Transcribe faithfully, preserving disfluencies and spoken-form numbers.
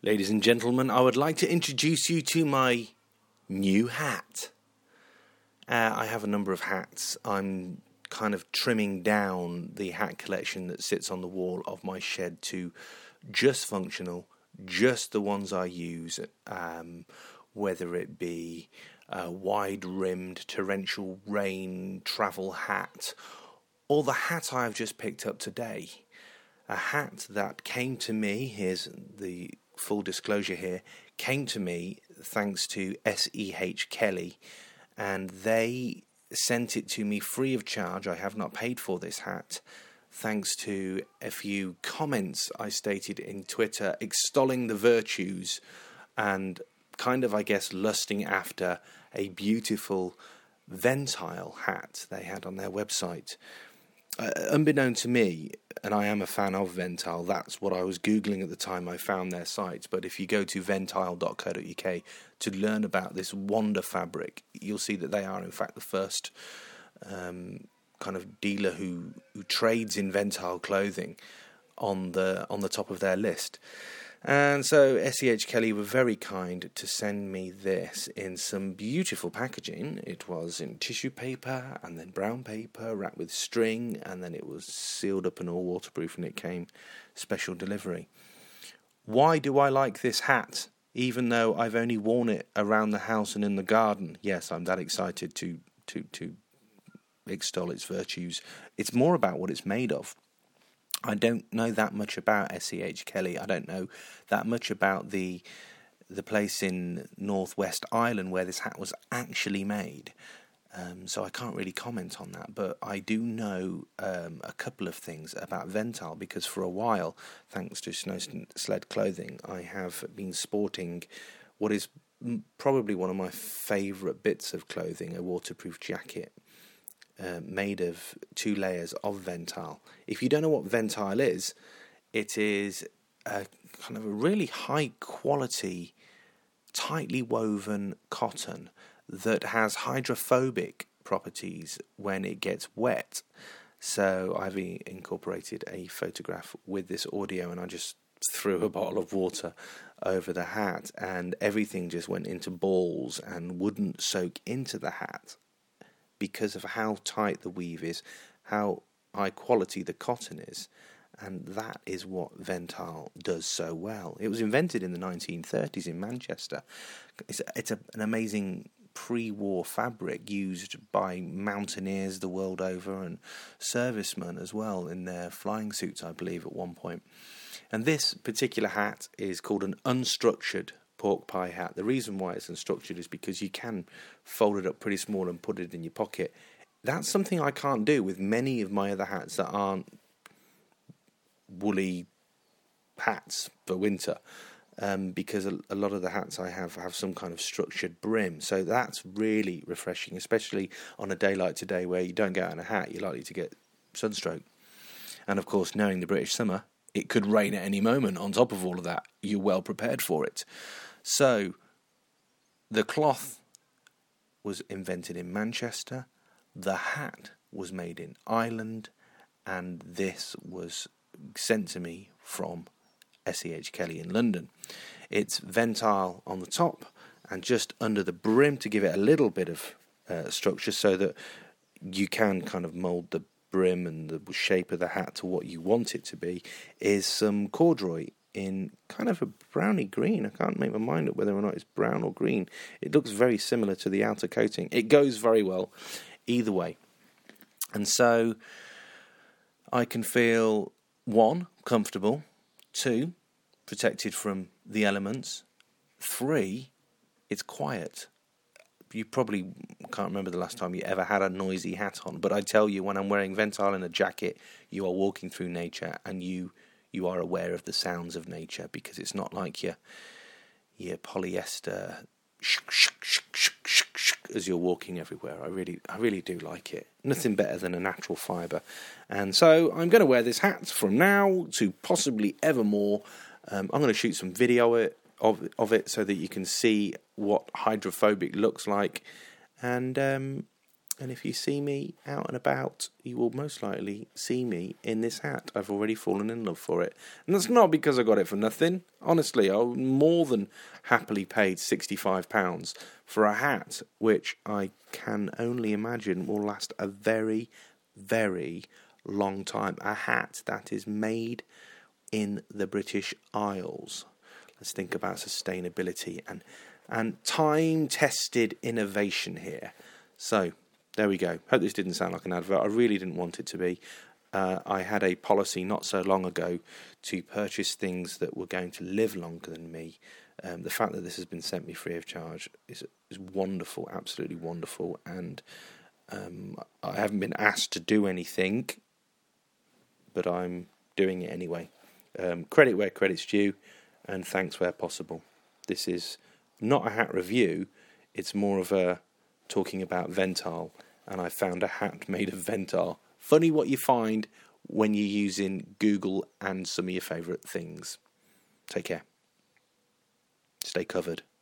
Ladies and gentlemen, I would like to introduce you to my new hat. Uh, I have a number of hats. I'm kind of trimming down the hat collection that sits on the wall of my shed to just functional, just the ones I use, um, whether it be a wide-rimmed torrential rain travel hat, or the hat I've just picked up today. A hat that came to me, here's the full disclosure here, came to me thanks to S E H Kelly, and they sent it to me free of charge. I have not paid for this hat, thanks to a few comments I stated in Twitter extolling the virtues and kind of, I guess, lusting after a beautiful Ventile hat they had on their website. Uh, unbeknown to me, and I am a fan of Ventile, that's what I was Googling at the time I found their site. But if you go to ventile dot co dot uk to learn about this wonder fabric, you'll see that they are in fact the first um, kind of dealer who, who trades in Ventile clothing on the on the top of their list. And so S E H Kelly were very kind to send me this in some beautiful packaging. It was in tissue paper and then brown paper wrapped with string, and then it was sealed up and all waterproof, and it came special delivery. Why do I like this hat, even though I've only worn it around the house and in the garden? Yes, I'm that excited to to to extol its virtues. It's more about what it's made of. I don't know that much about S E H Kelly. I don't know that much about the the place in Northwest Ireland where this hat was actually made. Um, so I can't really comment on that. But I do know um, a couple of things about Ventile, because for a while, thanks to Snow Sled Clothing, I have been sporting what is probably one of my favourite bits of clothing, a waterproof jacket. Uh, made of two layers of Ventile. If you don't know what Ventile is, it is a kind of a really high quality, tightly woven cotton that has hydrophobic properties when it gets wet. So I've incorporated a photograph with this audio, and I just threw a bottle of water over the hat, and everything just went into balls and wouldn't soak into the hat, because of how tight the weave is, how high quality the cotton is, and that is what Ventile does so well. It was invented in the nineteen thirties in Manchester. It's, a, it's a, an amazing pre-war fabric used by mountaineers the world over, and servicemen as well in their flying suits, I believe, at one point. And this particular hat is called an unstructured pork pie hat. The reason why it's unstructured is because you can fold it up pretty small and put it in your pocket. That's something I can't do with many of my other hats that aren't woolly hats for winter, um, because a, a lot of the hats I have have some kind of structured brim. So that's really refreshing, especially on a day like today where you don't get out in a hat, you're likely to get sunstroke. And of course, knowing the British summer, it could rain at any moment. On top of all of that, you're well prepared for it. So, the cloth was invented in Manchester, the hat was made in Ireland, and this was sent to me from S E H Kelly in London. It's Ventile on the top, and just under the brim to give it a little bit of uh, structure so that you can kind of mould the brim and the shape of the hat to what you want it to be, is some corduroy in kind of a browny green. I can't make my mind up whether or not it's brown or green. It looks very similar to the outer coating. It goes very well either way. And so I can feel, one, comfortable, two, protected from the elements, three, it's quiet. You probably can't remember the last time you ever had a noisy hat on, but I tell you, when I'm wearing Ventile in a jacket, you are walking through nature, and you you are aware of the sounds of nature, because it's not like your your polyester as you're walking everywhere. I really I really do like it. Nothing better than a natural fibre. And so I'm going to wear this hat from now to possibly evermore. Um, I'm going to shoot some video of it, of, of it so that you can see what hydrophobic looks like. And um, And if you see me out and about, you will most likely see me in this hat. I've already fallen in love for it. And that's not because I got it for nothing. Honestly, I more than happily paid sixty-five pounds for a hat, which I can only imagine will last a very, very long time. A hat that is made in the British Isles. Let's think about sustainability and, and time-tested innovation here. So, there we go. Hope this didn't sound like an advert. I really didn't want it to be. Uh, I had a policy not so long ago to purchase things that were going to live longer than me. Um, the fact that this has been sent me free of charge is is wonderful, absolutely wonderful. And um, I haven't been asked to do anything, but I'm doing it anyway. Um, credit where credit's due, and thanks where possible. This is not a hat review. It's more of a talking about Ventile, and I found a hat made of Ventile. Funny what you find when you're using Google and some of your favourite things. Take care. Stay covered.